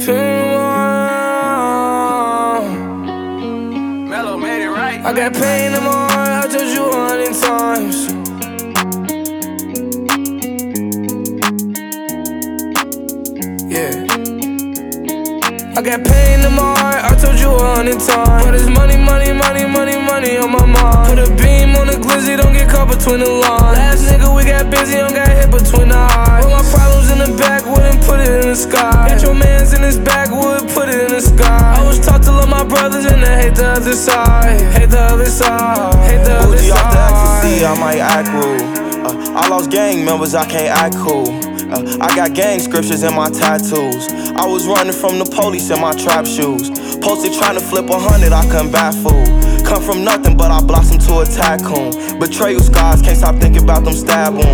Mellow made it right. I got pain in my heart, I told you 100 times. Yeah. I got pain in my heart, I told you 100 times. But it's money, money, money, money, money on my mind. Put a beam on the glizzy, don't get caught between the lines. Last nigga, we got busy, don't got hit between the eyes. Put my problems in the backwood and put it in the sky. Got your mans in his backwood, put it in the sky. I was taught to love my brothers and to hate the other side. Hate the other side, hate the other side. Off the ecstasy, I might act rude. I lost gang members, I can't act cool. I got gang scriptures in my tattoos. I was running from the police in my trap shoes. Posted trying to flip 100, I couldn't bat fool. Come from nothing, but I blossomed to a tycoon. Betrayal scars, can't stop thinking about them stab wounds.